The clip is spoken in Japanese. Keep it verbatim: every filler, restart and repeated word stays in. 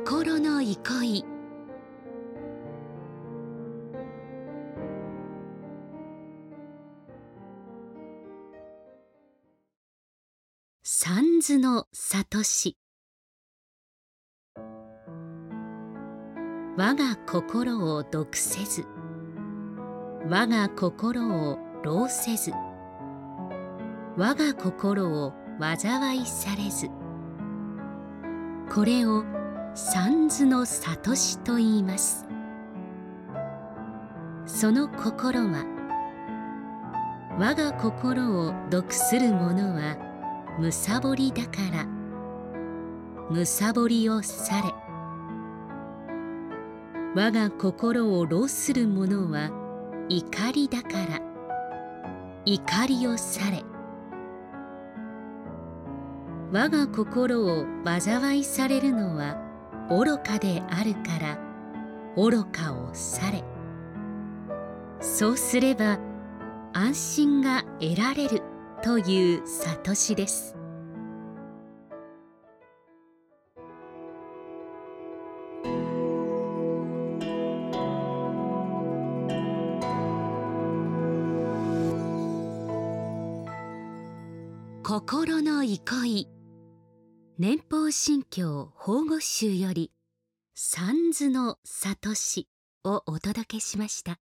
心の憩い。三途の悟し。我が心を毒せず、我が心を労せず、我が心を災いされず、これを三途の悟しと言います。その心は、我が心を毒する者はむさぼりだから、むさぼりをされ。我が心を労する者は怒りだから、怒りをされ。我が心を災いされるのは愚かであるから、愚かをされ。そうすれば安心が得られるという悟しです。心の憩い。年宝神教法語集より三途の悟しをお届けしました。